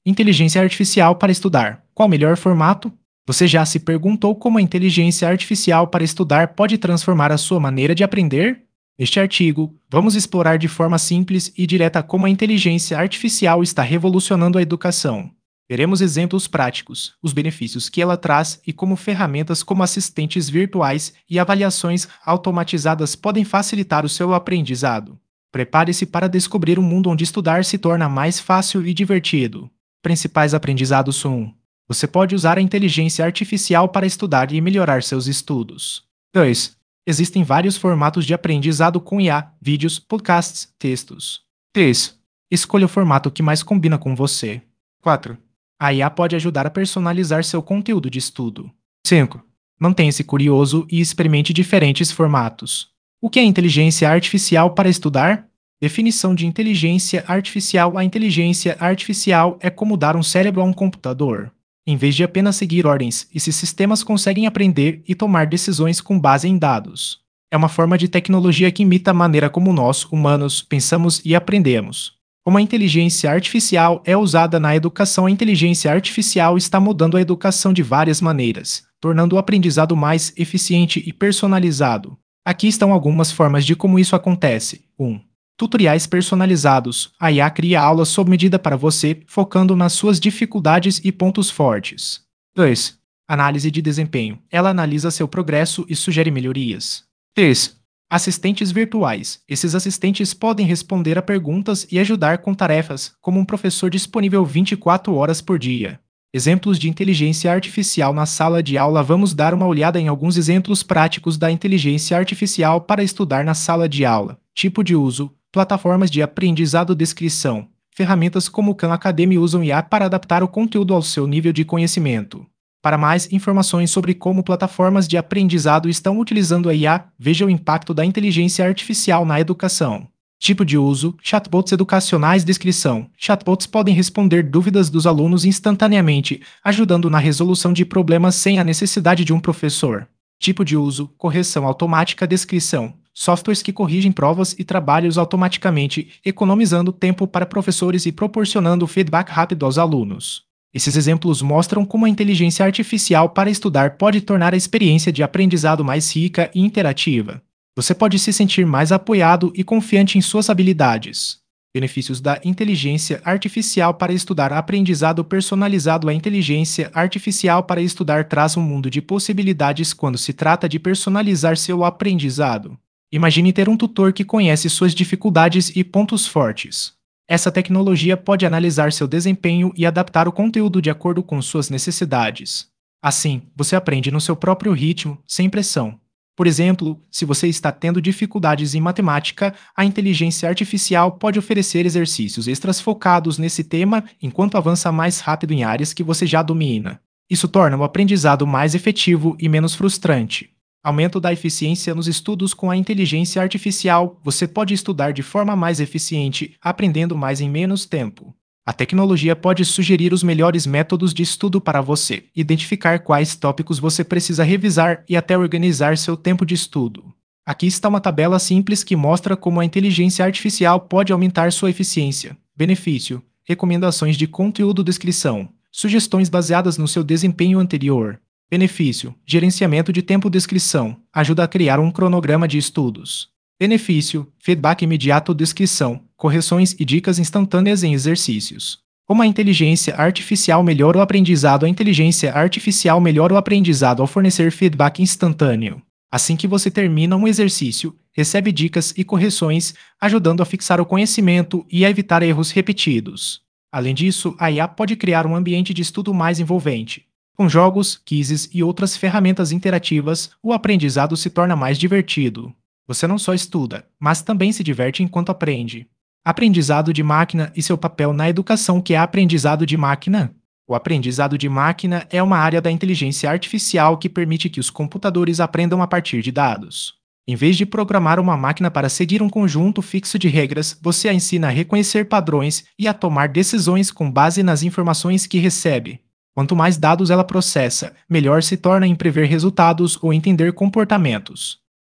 Inteligência artificial para estudar. Qual o melhor formato? Você já se perguntou como a inteligência artificial para estudar pode transformar a sua maneira de aprender? Neste artigo, vamos explorar de forma simples e direta como a inteligência artificial está revolucionando a educação. Veremos exemplos práticos, os benefícios que ela traz e como ferramentas como assistentes virtuais e avaliações automatizadas podem facilitar o seu aprendizado. Prepare-se para descobrir um mundo onde estudar se torna mais fácil e divertido. Principais aprendizados são: você pode usar a inteligência artificial para estudar e melhorar seus estudos. 2. Existem vários formatos de aprendizado com IA, vídeos, podcasts, textos. 3. Escolha o formato que mais combina com você. 4. A IA pode ajudar a personalizar seu conteúdo de estudo. 5. Mantenha-se curioso e experimente diferentes formatos. O que é inteligência artificial para estudar? Definição de inteligência artificial: a inteligência artificial é como dar um cérebro a um computador. Em vez de apenas seguir ordens, esses sistemas conseguem aprender e tomar decisões com base em dados. É uma forma de tecnologia que imita a maneira como nós, humanos, pensamos e aprendemos. Como a inteligência artificial é usada na educação, a inteligência artificial está mudando a educação de várias maneiras, tornando o aprendizado mais eficiente e personalizado. Aqui estão algumas formas de como isso acontece. 1. Tutoriais personalizados. A IA cria aulas sob medida para você, focando nas suas dificuldades e pontos fortes. 2. Análise de desempenho. Ela analisa seu progresso e sugere melhorias. 3. Assistentes virtuais. Esses assistentes podem responder a perguntas e ajudar com tarefas, como um professor disponível 24 horas por dia. Exemplos de inteligência artificial na sala de aula. Vamos dar uma olhada em alguns exemplos práticos da inteligência artificial para estudar na sala de aula. Tipo de uso: plataformas de aprendizado. Descrição: ferramentas como o Khan Academy usam IA para adaptar o conteúdo ao seu nível de conhecimento. Para mais informações sobre como plataformas de aprendizado estão utilizando a IA, veja o impacto da inteligência artificial na educação. Tipo de uso: chatbots educacionais. Descrição: chatbots podem responder dúvidas dos alunos instantaneamente, ajudando na resolução de problemas sem a necessidade de um professor. Tipo de uso: correção automática. Descrição: softwares que corrigem provas e trabalhos automaticamente, economizando tempo para professores e proporcionando feedback rápido aos alunos. Esses exemplos mostram como a inteligência artificial para estudar pode tornar a experiência de aprendizado mais rica e interativa. Você pode se sentir mais apoiado e confiante em suas habilidades. Benefícios da inteligência artificial para estudar: aprendizado personalizado. A inteligência artificial para estudar traz um mundo de possibilidades quando se trata de personalizar seu aprendizado. Imagine ter um tutor que conhece suas dificuldades e pontos fortes. Essa tecnologia pode analisar seu desempenho e adaptar o conteúdo de acordo com suas necessidades. Assim, você aprende no seu próprio ritmo, sem pressão. Por exemplo, se você está tendo dificuldades em matemática, a inteligência artificial pode oferecer exercícios extras focados nesse tema enquanto avança mais rápido em áreas que você já domina. Isso torna o aprendizado mais efetivo e menos frustrante. Aumento da eficiência nos estudos. Com a inteligência artificial, você pode estudar de forma mais eficiente, aprendendo mais em menos tempo. A tecnologia pode sugerir os melhores métodos de estudo para você, identificar quais tópicos você precisa revisar e até organizar seu tempo de estudo. Aqui está uma tabela simples que mostra como a inteligência artificial pode aumentar sua eficiência. Benefício: recomendações de conteúdo. Descrição: sugestões baseadas no seu desempenho anterior. Benefício: gerenciamento de tempo. Descrição: ajuda a criar um cronograma de estudos. Benefício: feedback imediato. Descrição: correções e dicas instantâneas em exercícios. Como a inteligência artificial melhora o aprendizado? A inteligência artificial melhora o aprendizado ao fornecer feedback instantâneo. Assim que você termina um exercício, recebe dicas e correções, ajudando a fixar o conhecimento e a evitar erros repetidos. Além disso, a IA pode criar um ambiente de estudo mais envolvente. Com jogos, quizzes e outras ferramentas interativas, o aprendizado se torna mais divertido. Você não só estuda, mas também se diverte enquanto aprende. Aprendizado de máquina e seu papel na educação. O que é aprendizado de máquina? O aprendizado de máquina é uma área da inteligência artificial que permite que os computadores aprendam a partir de dados. Em vez de programar uma máquina para seguir um conjunto fixo de regras, você a ensina a reconhecer padrões e a tomar decisões com base nas informações que recebe. Quanto mais dados ela processa, melhor se torna em prever resultados ou entender comportamentos.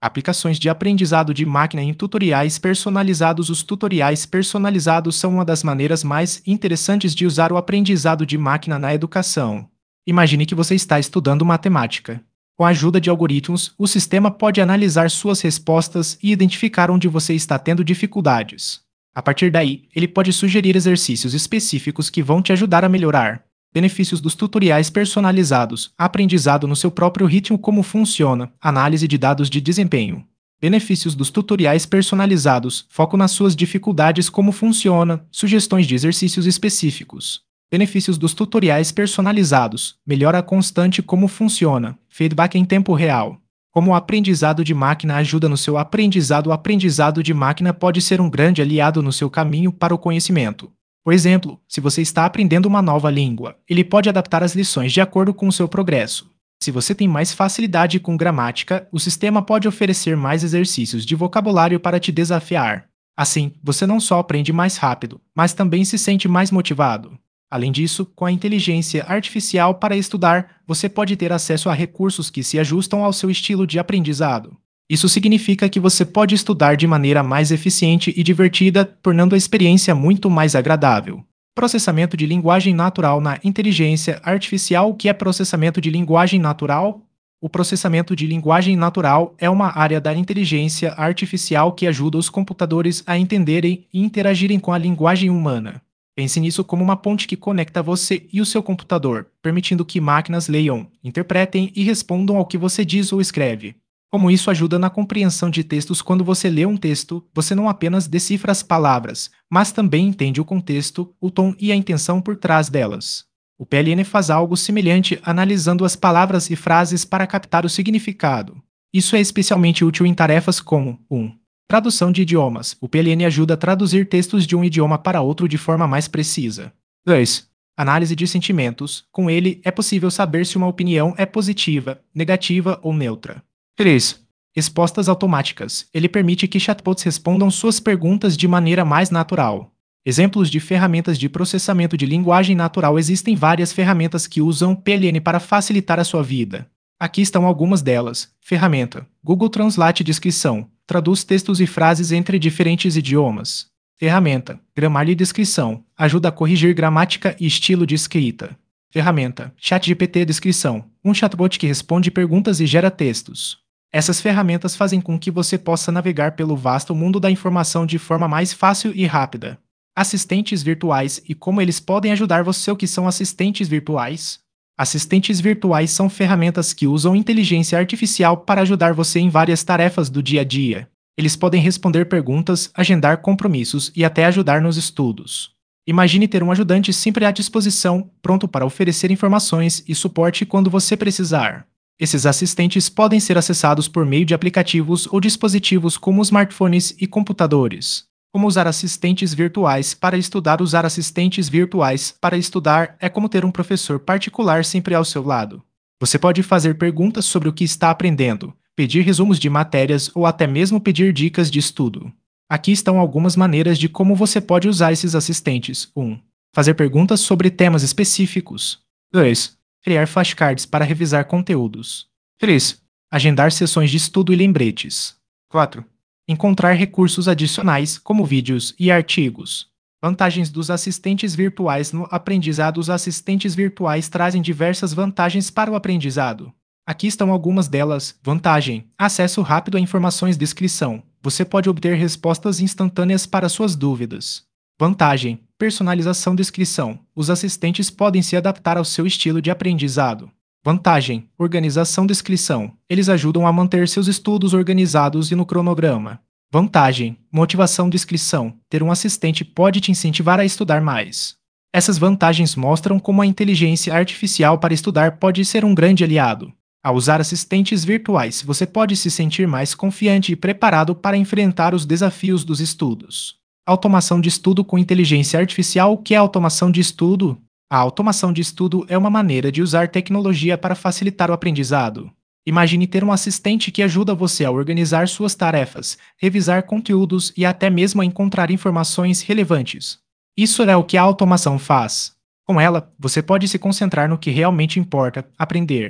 Aplicações de aprendizado de máquina em tutoriais personalizados. Os tutoriais personalizados são uma das maneiras mais interessantes de usar o aprendizado de máquina na educação. Imagine que você está estudando matemática. Com a ajuda de algoritmos, o sistema pode analisar suas respostas e identificar onde você está tendo dificuldades. A partir daí, ele pode sugerir exercícios específicos que vão te ajudar a melhorar. Benefícios dos tutoriais personalizados: aprendizado no seu próprio ritmo. Como funciona? Análise de dados de desempenho. Benefícios dos tutoriais personalizados: foco nas suas dificuldades. Como funciona? Sugestões de exercícios específicos. Benefícios dos tutoriais personalizados: melhora constante. Como funciona? Feedback em tempo real. Como o aprendizado de máquina ajuda no seu aprendizado? O aprendizado de máquina pode ser um grande aliado no seu caminho para o conhecimento. Por exemplo, se você está aprendendo uma nova língua, ele pode adaptar as lições de acordo com o seu progresso. Se você tem mais facilidade com gramática, o sistema pode oferecer mais exercícios de vocabulário para te desafiar. Assim, você não só aprende mais rápido, mas também se sente mais motivado. Além disso, com a inteligência artificial para estudar, você pode ter acesso a recursos que se ajustam ao seu estilo de aprendizado. Isso significa que você pode estudar de maneira mais eficiente e divertida, tornando a experiência muito mais agradável. Processamento de linguagem natural na inteligência artificial. O que é processamento de linguagem natural? O processamento de linguagem natural é uma área da inteligência artificial que ajuda os computadores a entenderem e interagirem com a linguagem humana. Pense nisso como uma ponte que conecta você e o seu computador, permitindo que máquinas leiam, interpretem e respondam ao que você diz ou escreve. Como isso ajuda na compreensão de textos? Quando você lê um texto, você não apenas decifra as palavras, mas também entende o contexto, o tom e a intenção por trás delas. O PLN faz algo semelhante, analisando as palavras e frases para captar o significado. Isso é especialmente útil em tarefas como 1. Tradução de idiomas. O PLN ajuda a traduzir textos de um idioma para outro de forma mais precisa. 2. Análise de sentimentos. Com ele, é possível saber se uma opinião é positiva, negativa ou neutra. 3. Respostas automáticas. Ele permite que chatbots respondam suas perguntas de maneira mais natural. Exemplos de ferramentas de processamento de linguagem natural. Existem várias ferramentas que usam PLN para facilitar a sua vida. Aqui estão algumas delas. Ferramenta: Google Translate. Descrição: traduz textos e frases entre diferentes idiomas. Ferramenta: Grammarly. Descrição: ajuda a corrigir gramática e estilo de escrita. Ferramenta: ChatGPT. Descrição: um chatbot que responde perguntas e gera textos. Essas ferramentas fazem com que você possa navegar pelo vasto mundo da informação de forma mais fácil e rápida. Assistentes virtuais e como eles podem ajudar você. O que são assistentes virtuais? Assistentes virtuais são ferramentas que usam inteligência artificial para ajudar você em várias tarefas do dia a dia. Eles podem responder perguntas, agendar compromissos e até ajudar nos estudos. Imagine ter um ajudante sempre à disposição, pronto para oferecer informações e suporte quando você precisar. Esses assistentes podem ser acessados por meio de aplicativos ou dispositivos como smartphones e computadores. Como usar assistentes virtuais para estudar? Usar assistentes virtuais para estudar é como ter um professor particular sempre ao seu lado. Você pode fazer perguntas sobre o que está aprendendo, pedir resumos de matérias ou até mesmo pedir dicas de estudo. Aqui estão algumas maneiras de como você pode usar esses assistentes. 1. Fazer perguntas sobre temas específicos. 2. Criar flashcards para revisar conteúdos. 3. Agendar sessões de estudo e lembretes. 4. Encontrar recursos adicionais, como vídeos e artigos. Vantagens dos assistentes virtuais no aprendizado. Os assistentes virtuais trazem diversas vantagens para o aprendizado. Aqui estão algumas delas. Vantagem: acesso rápido a informações. Descrição: você pode obter respostas instantâneas para suas dúvidas. Vantagem: personalização. Descrição: os assistentes podem se adaptar ao seu estilo de aprendizado. Vantagem: organização. Descrição: eles ajudam a manter seus estudos organizados e no cronograma. Vantagem: motivação. Descrição: ter um assistente pode te incentivar a estudar mais. Essas vantagens mostram como a inteligência artificial para estudar pode ser um grande aliado. Ao usar assistentes virtuais, você pode se sentir mais confiante e preparado para enfrentar os desafios dos estudos. Automação de estudo com inteligência artificial. O que é automação de estudo? A automação de estudo é uma maneira de usar tecnologia para facilitar o aprendizado. Imagine ter um assistente que ajuda você a organizar suas tarefas, revisar conteúdos e até mesmo a encontrar informações relevantes. Isso é o que a automação faz. Com ela, você pode se concentrar no que realmente importa: aprender.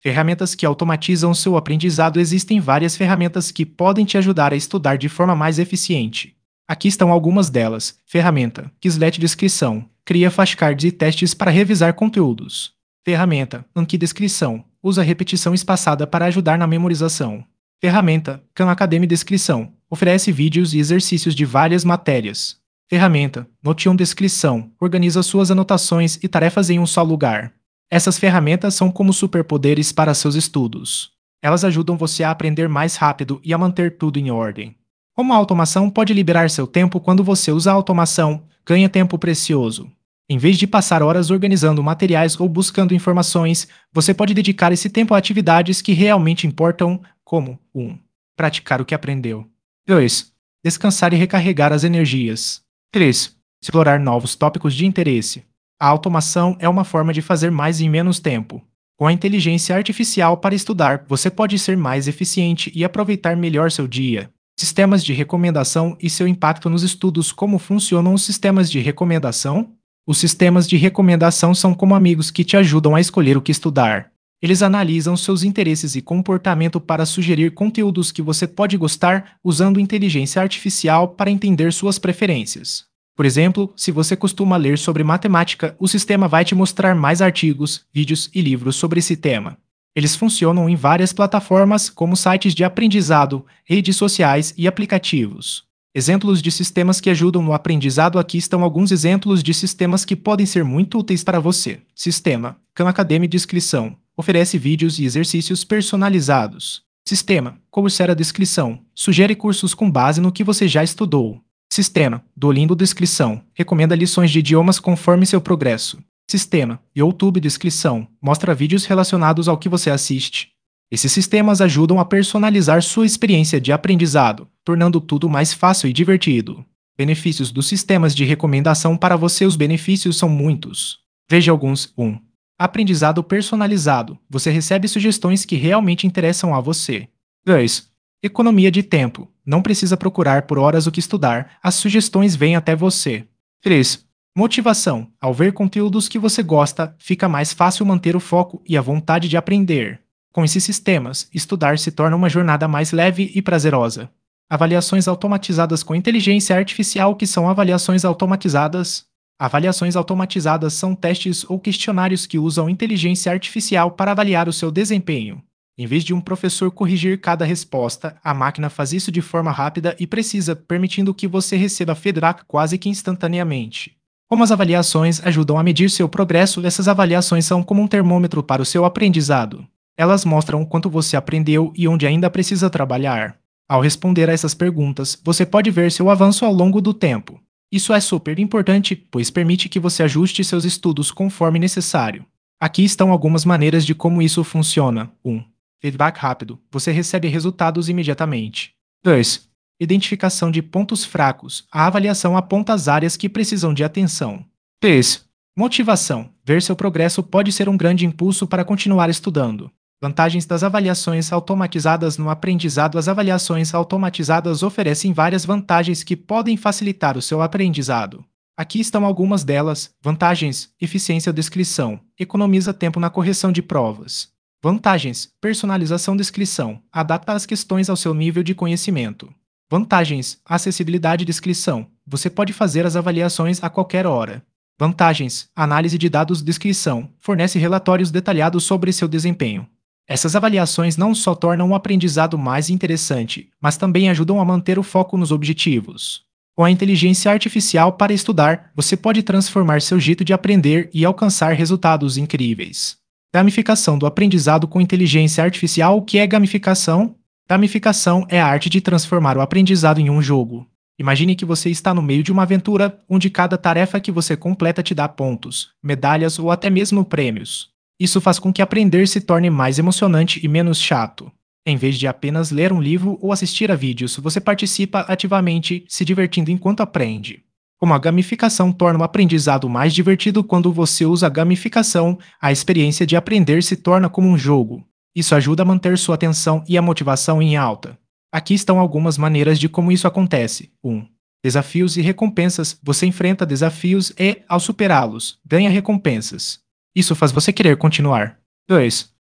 Ferramentas que automatizam seu aprendizado. Existem várias ferramentas que podem te ajudar a estudar de forma mais eficiente. Aqui estão algumas delas. Ferramenta Quizlet Descrição. Cria flashcards e testes para revisar conteúdos. Ferramenta Anki Descrição. Usa repetição espaçada para ajudar na memorização. Ferramenta Khan Academy Descrição. Oferece vídeos e exercícios de várias matérias. Ferramenta Notion Descrição. Organiza suas anotações e tarefas em um só lugar. Essas ferramentas são como superpoderes para seus estudos. Elas ajudam você a aprender mais rápido e a manter tudo em ordem. Como a automação pode liberar seu tempo? Quando você usa a automação, ganha tempo precioso. Em vez de passar horas organizando materiais ou buscando informações, você pode dedicar esse tempo a atividades que realmente importam, como 1. Praticar o que aprendeu. 2. Descansar e recarregar as energias. 3. Explorar novos tópicos de interesse. A automação é uma forma de fazer mais em menos tempo. Com a inteligência artificial para estudar, você pode ser mais eficiente e aproveitar melhor seu dia. Sistemas de recomendação e seu impacto nos estudos. Como funcionam os sistemas de recomendação? Os sistemas de recomendação são como amigos que te ajudam a escolher o que estudar. Eles analisam seus interesses e comportamento para sugerir conteúdos que você pode gostar, usando inteligência artificial para entender suas preferências. Por exemplo, se você costuma ler sobre matemática, o sistema vai te mostrar mais artigos, vídeos e livros sobre esse tema. Eles funcionam em várias plataformas, como sites de aprendizado, redes sociais e aplicativos. Exemplos de sistemas que ajudam no aprendizado. Aqui estão alguns exemplos de sistemas que podem ser muito úteis para você. Sistema Khan Academy Descrição. Oferece vídeos e exercícios personalizados. Sistema Coursera Descrição. Sugere cursos com base no que você já estudou. Sistema Duolingo Descrição. Recomenda lições de idiomas conforme seu progresso. Sistema YouTube Descrição. Mostra vídeos relacionados ao que você assiste. Esses sistemas ajudam a personalizar sua experiência de aprendizado, tornando tudo mais fácil e divertido. Benefícios dos sistemas de recomendação para você. Os benefícios são muitos. Veja alguns. 1. Aprendizado personalizado. Você recebe sugestões que realmente interessam a você. 2. Economia de tempo. Não precisa procurar por horas o que estudar, as sugestões vêm até você. 3. Motivação. Ao ver conteúdos que você gosta, fica mais fácil manter o foco e a vontade de aprender. Com esses sistemas, estudar se torna uma jornada mais leve e prazerosa. Avaliações automatizadas com inteligência artificial. O que são avaliações automatizadas? Avaliações automatizadas são testes ou questionários que usam inteligência artificial para avaliar o seu desempenho. Em vez de um professor corrigir cada resposta, a máquina faz isso de forma rápida e precisa, permitindo que você receba feedback quase que instantaneamente. Como as avaliações ajudam a medir seu progresso? Essas avaliações são como um termômetro para o seu aprendizado. Elas mostram o quanto você aprendeu e onde ainda precisa trabalhar. Ao responder a essas perguntas, você pode ver seu avanço ao longo do tempo. Isso é super importante, pois permite que você ajuste seus estudos conforme necessário. Aqui estão algumas maneiras de como isso funciona. 1. Feedback rápido. Você recebe resultados imediatamente. 2. Identificação de pontos fracos. A avaliação aponta as áreas que precisam de atenção. 3. Motivação. Ver seu progresso pode ser um grande impulso para continuar estudando. Vantagens das avaliações automatizadas no aprendizado. As avaliações automatizadas oferecem várias vantagens que podem facilitar o seu aprendizado. Aqui estão algumas delas. Vantagens: eficiência. Descrição. Economiza tempo na correção de provas. Vantagens: personalização. Descrição. Adapta as questões ao seu nível de conhecimento. Vantagens: acessibilidade. Descrição. Você pode fazer as avaliações a qualquer hora. Vantagens: análise de dados. Descrição. Fornece relatórios detalhados sobre seu desempenho. Essas avaliações não só tornam o aprendizado mais interessante, mas também ajudam a manter o foco nos objetivos. Com a inteligência artificial para estudar, você pode transformar seu jeito de aprender e alcançar resultados incríveis. Gamificação do aprendizado com inteligência artificial. O que é gamificação? Gamificação é a arte de transformar o aprendizado em um jogo. Imagine que você está no meio de uma aventura onde cada tarefa que você completa te dá pontos, medalhas ou até mesmo prêmios. Isso faz com que aprender se torne mais emocionante e menos chato. Em vez de apenas ler um livro ou assistir a vídeos, você participa ativamente, se divertindo enquanto aprende. Como a gamificação torna o aprendizado mais divertido? Quando você usa a gamificação, a experiência de aprender se torna como um jogo. Isso ajuda a manter sua atenção e a motivação em alta. Aqui estão algumas maneiras de como isso acontece. 1. Desafios e recompensas. Você enfrenta desafios e, ao superá-los, ganha recompensas. Isso faz você querer continuar. 2.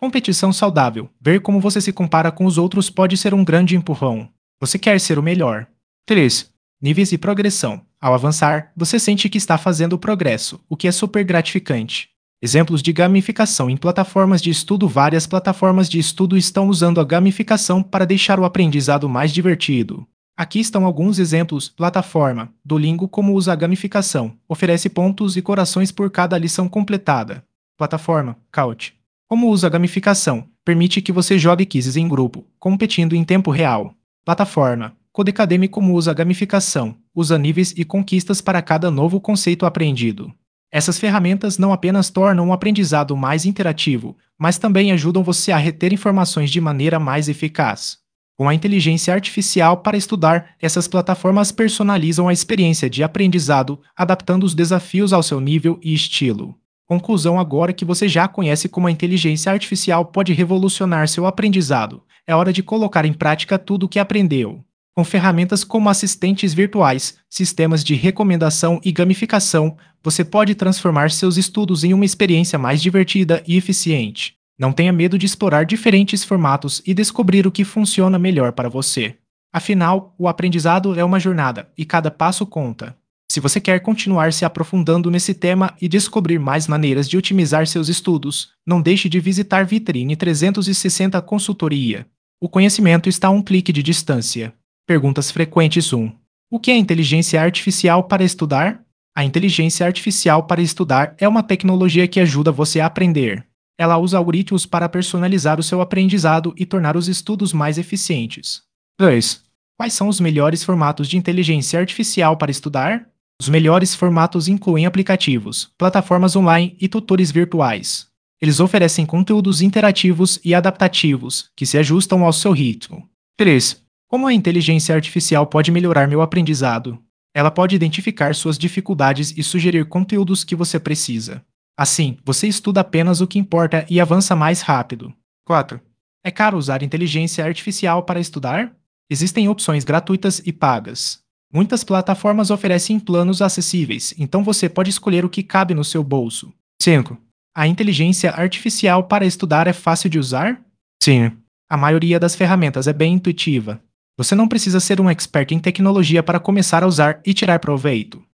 Competição saudável. Ver como você se compara com os outros pode ser um grande empurrão. Você quer ser o melhor. 3. Níveis de progressão. Ao avançar, você sente que está fazendo progresso, o que é super gratificante. Exemplos de gamificação em plataformas de estudo. Várias plataformas de estudo estão usando a gamificação para deixar o aprendizado mais divertido. Aqui estão alguns exemplos. Plataforma. Duolingo como usa a gamificação. Oferece pontos e corações por cada lição completada. Plataforma. Couch. Como usa a gamificação? Permite que você jogue quizzes em grupo, competindo em tempo real. Plataforma. Codecademy como usa a gamificação. Usa níveis e conquistas para cada novo conceito aprendido. Essas ferramentas não apenas tornam o aprendizado mais interativo, mas também ajudam você a reter informações de maneira mais eficaz. Com a inteligência artificial para estudar, essas plataformas personalizam a experiência de aprendizado, adaptando os desafios ao seu nível e estilo. Conclusão: agora que você já conhece como a inteligência artificial pode revolucionar seu aprendizado, é hora de colocar em prática tudo o que aprendeu. Com ferramentas como assistentes virtuais, sistemas de recomendação e gamificação, você pode transformar seus estudos em uma experiência mais divertida e eficiente. Não tenha medo de explorar diferentes formatos e descobrir o que funciona melhor para você. Afinal, o aprendizado é uma jornada e cada passo conta. Se você quer continuar se aprofundando nesse tema e descobrir mais maneiras de otimizar seus estudos, não deixe de visitar Vitrine 360 Consultoria. O conhecimento está a um clique de distância. Perguntas frequentes 1. O que é inteligência artificial para estudar? A inteligência artificial para estudar é uma tecnologia que ajuda você a aprender. Ela usa algoritmos para personalizar o seu aprendizado e tornar os estudos mais eficientes. 2. Quais são os melhores formatos de inteligência artificial para estudar? Os melhores formatos incluem aplicativos, plataformas online e tutores virtuais. Eles oferecem conteúdos interativos e adaptativos, que se ajustam ao seu ritmo. 3. Como a inteligência artificial pode melhorar meu aprendizado? Ela pode identificar suas dificuldades e sugerir conteúdos que você precisa. Assim, você estuda apenas o que importa e avança mais rápido. 4. É caro usar inteligência artificial para estudar? Existem opções gratuitas e pagas. Muitas plataformas oferecem planos acessíveis, então você pode escolher o que cabe no seu bolso. 5. A inteligência artificial para estudar é fácil de usar? Sim. A maioria das ferramentas é bem intuitiva. Você não precisa ser um expert em tecnologia para começar a usar e tirar proveito.